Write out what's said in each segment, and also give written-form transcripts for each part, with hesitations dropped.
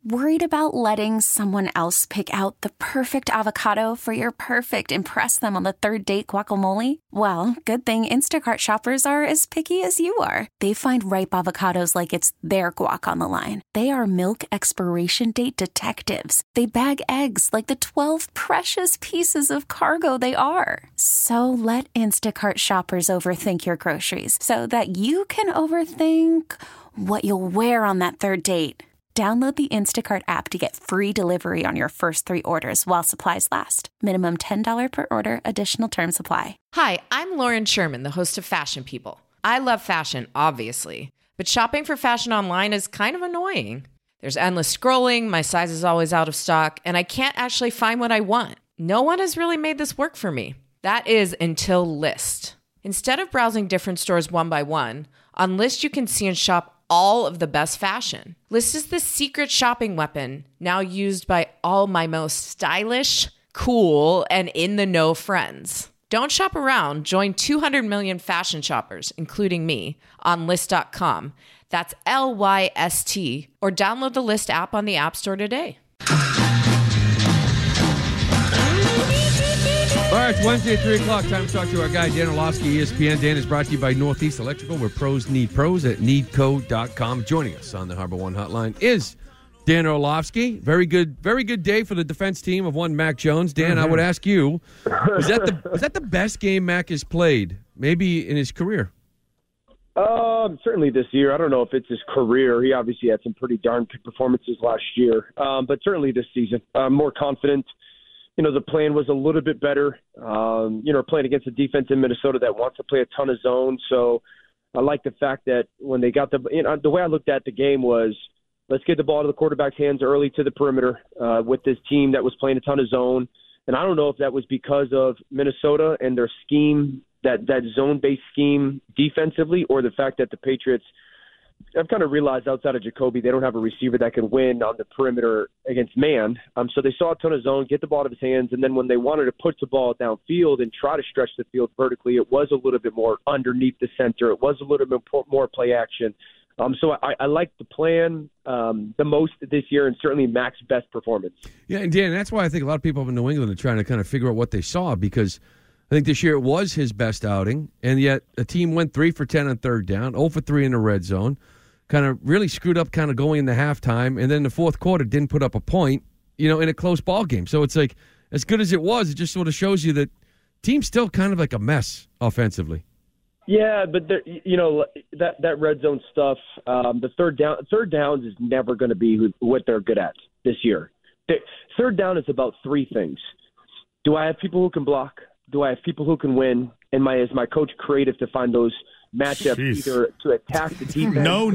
Worried about letting someone else pick out the perfect avocado for your perfect impress them on the third date guacamole? Well, good thing Instacart shoppers are as picky as you are. They find ripe avocados like it's their guac on the line. They are milk expiration date detectives. They bag eggs like the 12 precious pieces of cargo they are. So let Instacart shoppers overthink your groceries so that you can overthink what you'll wear on that third date. Download the Instacart app to get free delivery on your first 3 orders while supplies last. Minimum $10 per order. Additional terms apply. Hi, I'm Lauren Sherman, the host of Fashion People. I love fashion, obviously, but shopping for fashion online is kind of annoying. There's endless scrolling, my size is always out of stock, and I can't actually find what I want. No one has really made this work for me. That is until Lyst. Instead of browsing different stores one by one, on Lyst you can see and shop all of the best fashion. Lyst is the secret shopping weapon now used by all my most stylish, cool, and in-the-know friends. Don't shop around. Join 200 million fashion shoppers, including me, on Lyst.com. That's Lyst, or download the Lyst app on the App Store today. All right, it's Wednesday at 3 o'clock. Time to talk to our guy, Dan Orlovsky, ESPN. Dan is brought to you by Northeast Electrical, where pros need pros at needco.com. Joining us on the Harbor One Hotline is Dan Orlovsky. Very good day for the defense team of one Mac Jones. Dan, I would ask you, is that the best game Mac has played, maybe in his career? Certainly this year. I don't know if it's his career. He obviously had some pretty darn good performances last year, but certainly this season. More confident. The plan was a little bit better. Playing against a defense in Minnesota that wants to play a ton of zone. So I like the fact that when they got the way I looked at the game was, let's get the ball to the quarterback's hands early to the perimeter with this team that was playing a ton of zone. And I don't know if that was because of Minnesota and their scheme, that zone-based scheme defensively, or the fact that the Patriots, I've kind of realized outside of Jacoby, they don't have a receiver that can win on the perimeter against man. So they saw a ton of zone, get the ball out of his hands, and then when they wanted to put the ball downfield and try to stretch the field vertically, it was a little bit more underneath the center. It was a little bit more play action. So I like the plan the most this year, and certainly Mac's best performance. Yeah, and Dan, that's why I think a lot of people up in New England are trying to kind of figure out what they saw, because I think this year it was his best outing, and yet a team went 3 for 10 on third down, 0 for 3 in the red zone, kind of really screwed up kind of going into halftime, and then the fourth quarter didn't put up a point, in a close ball game. So it's like, as good as it was, it just sort of shows you that team's still kind of like a mess offensively. Yeah, but that red zone stuff, the third downs is never going to be what they're good at this year. Third down is about 3 things. Do I have people who can block? Do I have people who can win? And is my coach creative to find those matchups, either to attack the defense? No.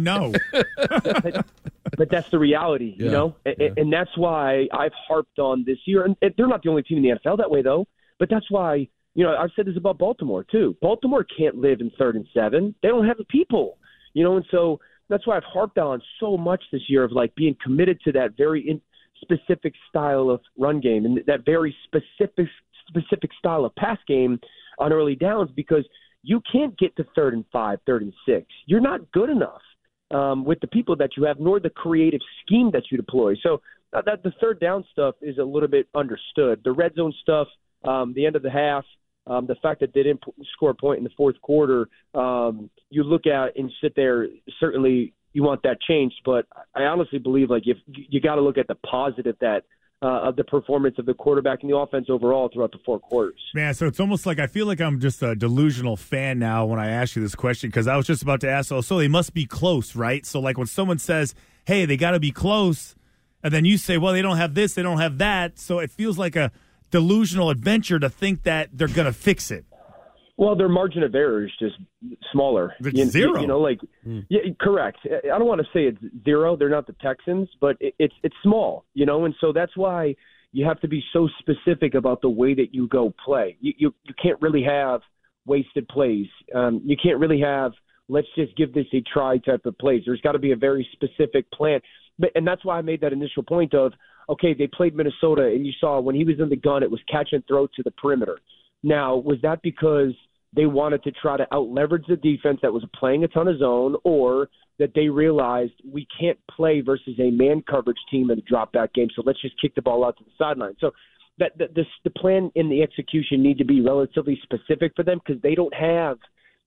But that's the reality, And that's why I've harped on this year. And they're not the only team in the NFL that way, though. But that's why, I've said this about Baltimore, too. Baltimore can't live in 3rd and 7. They don't have the people, and so that's why I've harped on so much this year of, being committed to that very specific style of run game and that very specific style of pass game on early downs, because you can't get to 3rd and 5, 3rd and 6. You're not good enough with the people that you have, nor the creative scheme that you deploy. So that the third down stuff is a little bit understood. The red zone stuff, the end of the half, the fact that they didn't score a point in the fourth quarter, you look at and sit there, certainly you want that changed. But I honestly believe if you got to look at the positive of the performance of the quarterback and the offense overall throughout the 4 quarters. Man, so it's almost like I feel like I'm just a delusional fan now when I ask you this question, because I was just about to ask, so they must be close, right? So when someone says, hey, they got to be close, and then you say, well, they don't have this, they don't have that, so it feels like a delusional adventure to think that they're going to fix it. Well, their margin of error is just smaller. It's zero. Yeah, correct. I don't want to say it's zero. They're not the Texans, but it's small, and so that's why you have to be so specific about the way that you go play. You can't really have wasted plays. You can't really have, let's just give this a try type of plays. There's got to be a very specific plan. And that's why I made that initial point of, okay, they played Minnesota, and you saw when he was in the gun, it was catch and throw to the perimeter. Now, was that because they wanted to try to out-leverage the defense that was playing a ton of zone, or that they realized we can't play versus a man coverage team in a drop back game, so let's just kick the ball out to the sideline. So the plan and the execution need to be relatively specific for them because they don't have,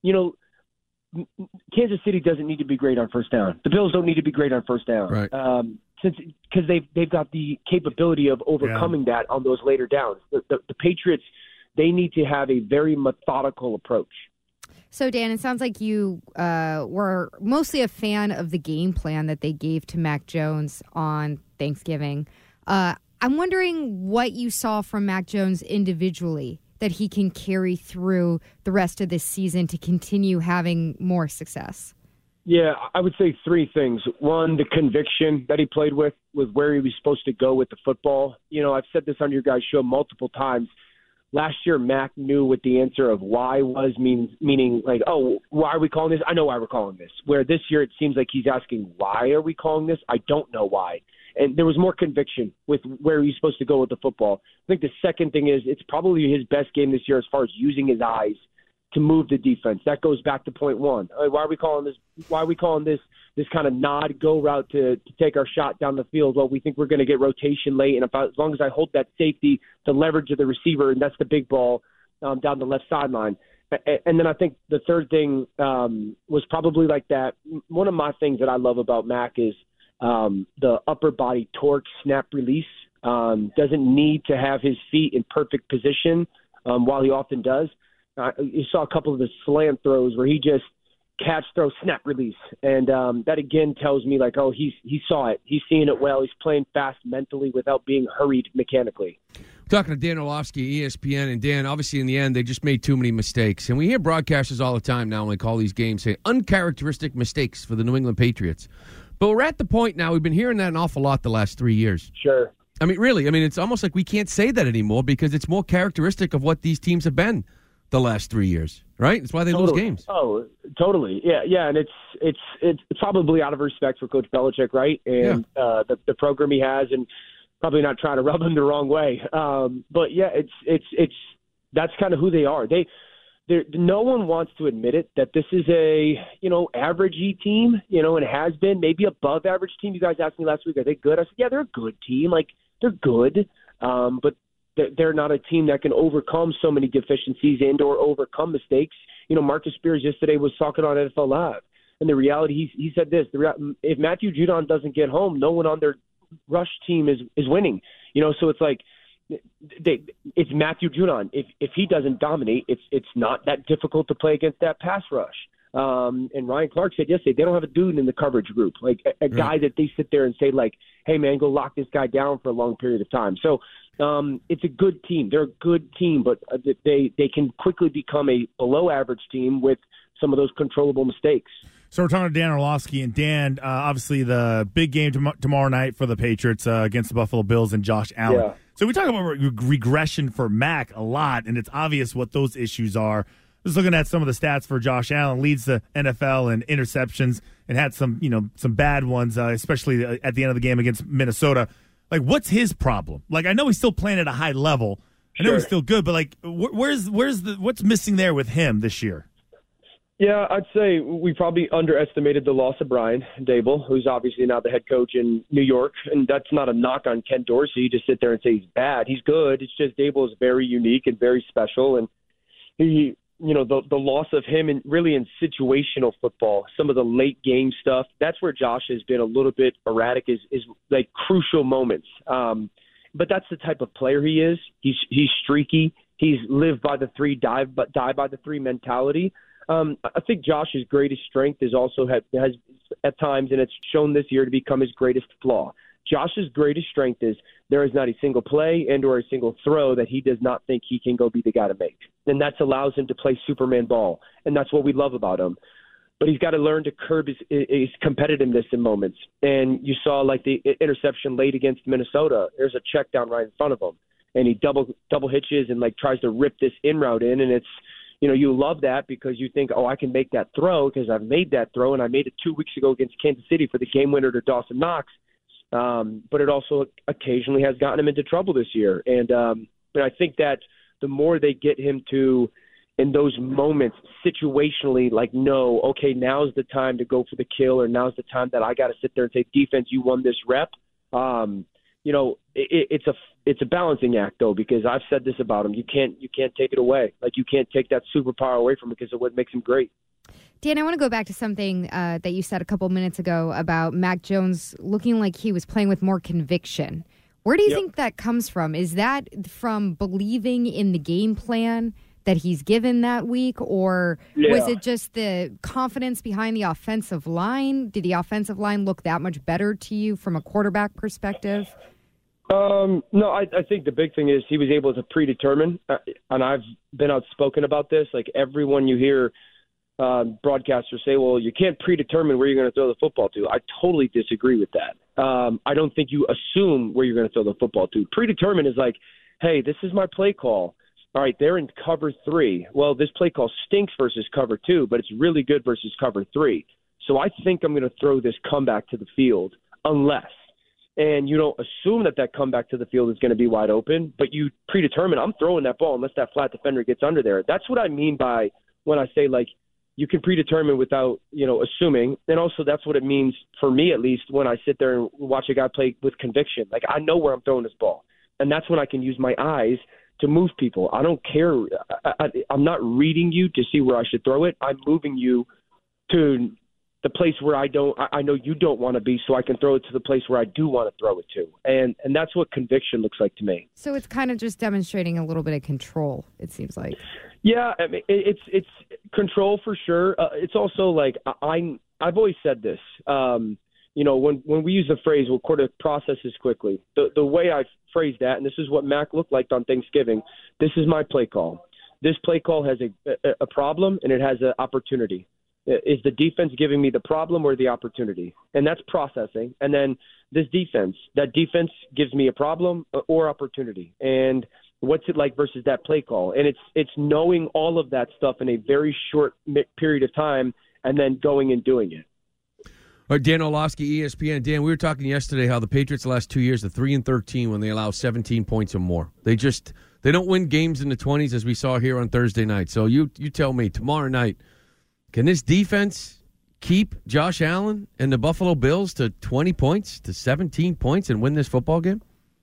Kansas City doesn't need to be great on first down. The Bills don't need to be great on first down. Right. Because they've got the capability of overcoming that on those later downs. The Patriots, they need to have a very methodical approach. So, Dan, it sounds like you were mostly a fan of the game plan that they gave to Mac Jones on Thanksgiving. I'm wondering what you saw from Mac Jones individually that he can carry through the rest of this season to continue having more success. Yeah, I would say three things. One, the conviction that he played with where he was supposed to go with the football. I've said this on your guys' show multiple times. Last year, Mac knew what the answer of why was, meaning like, oh, why are we calling this? I know why we're calling this. Where this year it seems like he's asking, why are we calling this? I don't know why. And there was more conviction with where he's supposed to go with the football. I think the second thing is it's probably his best game this year as far as using his eyes to move the defense. That goes back to point one. Why are we calling this? Why are we calling this kind of nod go route to take our shot down the field? Well, we think we're going to get rotation late, and as long as I hold that safety, the leverage of the receiver, and that's the big ball down the left sideline. And then I think the third thing was probably like that. One of my things that I love about Mac is the upper body torque snap release. Doesn't need to have his feet in perfect position while he often does. You saw a couple of the slant throws where he just catch, throw, snap, release. And that, again, tells me, like, oh, he saw it. He's seeing it well. He's playing fast mentally without being hurried mechanically. Talking to Dan Orlovsky, ESPN, and Dan, obviously in the end, they just made too many mistakes. And we hear broadcasters all the time now when they call these games say uncharacteristic mistakes for the New England Patriots. But we're at the point now, we've been hearing that an awful lot the last 3 years. Sure. I mean, really, it's almost like we can't say that anymore because it's more characteristic of what these teams have been the last 3 years, right? That's why they lose games. Oh, totally. Yeah, and it's probably out of respect for Coach Belichick, right? And the program he has, and probably not trying to rub him the wrong way. But yeah, it's that's kind of who they are. No one wants to admit it that this is a average-y team, and it has been maybe above average team. You guys asked me last week, are they good? I said, yeah, they're a good team. Like, they're good, but they're not a team that can overcome so many deficiencies and or overcome mistakes. Marcus Spears yesterday was talking on NFL Live, and the reality, he said this: if Matthew Judon doesn't get home, no one on their rush team is winning. So it's like it's Matthew Judon. If he doesn't dominate, it's not that difficult to play against that pass rush. And Ryan Clark said yesterday they don't have a dude in the coverage group, like a guy that they sit there and say, like, hey man, go lock this guy down for a long period of time. So it's a good team. They're a good team, but they can quickly become a below average team with some of those controllable mistakes. So we're talking to Dan Orlovsky, and Dan, obviously the big game tomorrow night for the Patriots against the Buffalo Bills and Josh Allen. Yeah. So we talk about regression for Mac a lot, and it's obvious what those issues are. Just looking at some of the stats for Josh Allen, leads the NFL in interceptions and had some bad ones, especially at the end of the game against Minnesota. Like, what's his problem? Like, I know he's still playing at a high level. I know he's still good, but like, what's missing there with him this year? Yeah, I'd say we probably underestimated the loss of Brian Daboll, who's obviously now the head coach in New York. And that's not a knock on Ken Dorsey to sit there and say he's bad. He's good. It's just Daboll is very unique and very special. And the loss of him in situational football, some of the late game stuff, that's where Josh has been a little bit erratic, is like crucial moments. But that's the type of player he is. He's streaky. He's lived by the three, die by the three mentality. I think Josh's greatest strength is also has at times, and it's shown this year to become his greatest flaw. Josh's greatest strength is there is not a single play and or a single throw that he does not think he can go be the guy to make. And that allows him to play Superman ball. And that's what we love about him. But he's got to learn to curb his competitiveness in moments. And you saw like the interception late against Minnesota. There's a check down right in front of him. And he double hitches and like tries to rip this in route in. And it's, you love that because you think, oh, I can make that throw because I've made that throw. And I made it 2 weeks ago against Kansas City for the game winner to Dawson Knox. But it also occasionally has gotten him into trouble this year. And I think that the more they get him to, in those moments situationally, like, no, okay, now's the time to go for the kill, or now's the time that I got to sit there and say, defense, you won this rep. It's a balancing act, though, because I've said this about him. You can't take it away. Like, you can't take that superpower away from him because of what makes him great. Dan, I want to go back to something that you said a couple minutes ago about Mac Jones looking like he was playing with more conviction. Where do you think that comes from? Is that from believing in the game plan that he's given that week, or was it just the confidence behind the offensive line? Did the offensive line look that much better to you from a quarterback perspective? No, I think the big thing is he was able to predetermine, and I've been outspoken about this. Like, everyone you hear broadcasters say, well, you can't predetermine where you're going to throw the football to. I totally disagree with that. I don't think you assume where you're going to throw the football to. Predetermine is like, hey, this is my play call. All right, they're in cover 3. Well, this play call stinks versus cover 2, but it's really good versus cover 3. So I think I'm going to throw this comeback to the field unless. And you don't assume that comeback to the field is going to be wide open, but you predetermine I'm throwing that ball unless that flat defender gets under there. That's what I mean by when I say, like, you can predetermine without, assuming. And also that's what it means for me, at least, when I sit there and watch a guy play with conviction. Like, I know where I'm throwing this ball. And that's when I can use my eyes to move people. I don't care. I'm not reading you to see where I should throw it. I'm moving you to the place where I know you don't want to be, so I can throw it to the place where I do want to throw it to. And that's what conviction looks like to me. So it's kind of just demonstrating a little bit of control, it seems like. Yeah, I mean, it's control for sure. It's also like I've always said this. When we use the phrase, we'll quarter processes quickly. The way I phrase that, and this is what Mac looked like on Thanksgiving, this is my play call. This play call has a problem, and it has an opportunity. Is the defense giving me the problem or the opportunity? And that's processing. And then that defense gives me a problem or opportunity. And what's it like versus that play call? And it's knowing all of that stuff in a very short period of time and then going and doing it. All right, Dan Orlovsky, ESPN. Dan, we were talking yesterday how the Patriots the last 2 years are 3-13 when they allow 17 points or more. They don't win games in the 20s as we saw here on Thursday night. So you tell me, tomorrow night, can this defense keep Josh Allen and the Buffalo Bills to 20 points, to 17 points, and win this football game?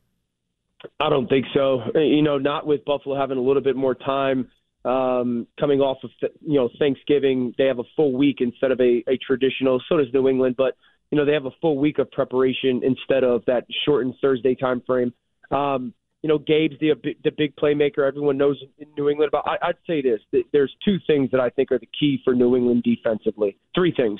I don't think so. Not with Buffalo having a little bit more time coming off of Thanksgiving. They have a full week instead of a traditional. So does New England, but they have a full week of preparation instead of that shortened Thursday time frame. Gabe's the big playmaker everyone knows in New England about. I'd say this: there's 2 things that I think are the key for New England defensively. 3 things.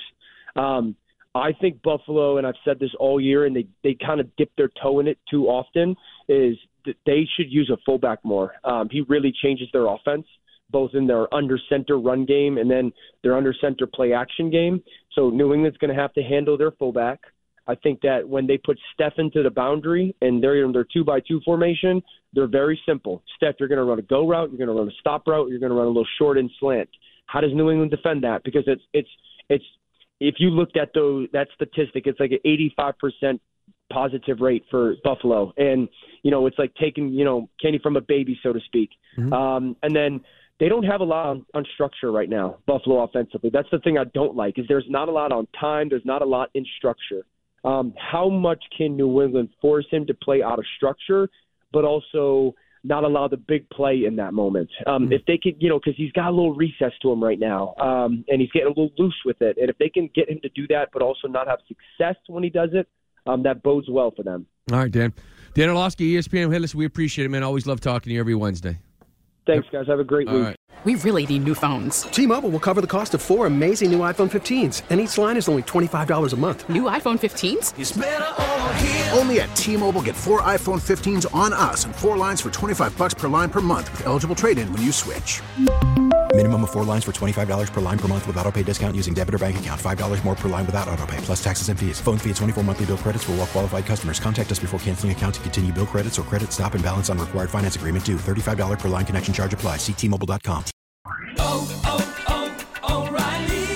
I think Buffalo, and I've said this all year, and they kind of dip their toe in it too often, is that they should use a fullback more. He really changes their offense, both in their under center run game and then their under center play action game. So New England's going to have to handle their fullback. I think that when they put Steph into the boundary and they're in their 2-by-2 formation, they're very simple. Steph, you're going to run a go route, you're going to run a stop route, you're going to run a little short and slant. How does New England defend that? Because it's if you looked at that statistic, it's like an 85% positive rate for Buffalo, and it's like taking candy from a baby, so to speak. Mm-hmm. And then they don't have a lot on structure right now, Buffalo offensively. That's the thing I don't like, is there's not a lot on time. There's not a lot in structure. How much can New England force him to play out of structure, but also not allow the big play in that moment? If they could, because he's got a little recess to him right now, and he's getting a little loose with it. And if they can get him to do that, but also not have success when he does it, that bodes well for them. All right, Dan. Dan Orlovsky, ESPN. Hey, listen, we appreciate it, man. Always love talking to you every Wednesday. Thanks, guys. Have a great week. Right. We really need new phones. T-Mobile will cover the cost of 4 amazing new iPhone 15s, and each line is only $25 a month. New iPhone 15s? It's better over here. Only at T-Mobile, get 4 iPhone 15s on us and 4 lines for $25 per line per month with eligible trade-in when you switch. Minimum of 4 lines for $25 per line per month with autopay discount using debit or bank account. $5 more per line without autopay, plus taxes and fees. Phone fee at 24 monthly bill credits for well-qualified customers. Contact us before canceling account to continue bill credits or credit stop and balance on required finance agreement due. $35 per line connection charge applies. See T-Mobile.com. For a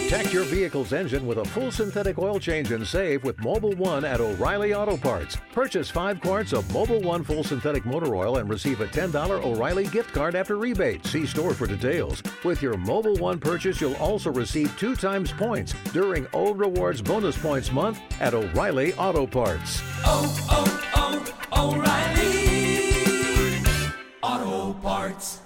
Protect your vehicle's engine with a full synthetic oil change and save with Mobil 1 at O'Reilly Auto Parts. Purchase 5 quarts of Mobil 1 full synthetic motor oil and receive a $10 O'Reilly gift card after rebate. See store for details. With your Mobil 1 purchase, you'll also receive 2 times points during O Rewards Bonus Points Month at O'Reilly Auto Parts. O'Reilly Auto Parts.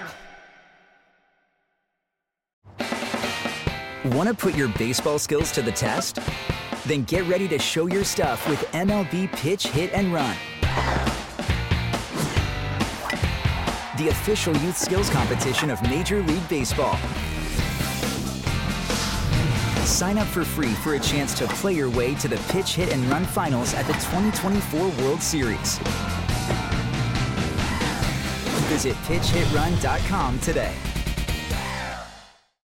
Want to put your baseball skills to the test? Then get ready to show your stuff with MLB Pitch, Hit, and Run. The official youth skills competition of Major League Baseball. Sign up for free for a chance to play your way to the Pitch, Hit, and Run finals at the 2024 World Series. Visit PitchHitRun.com today.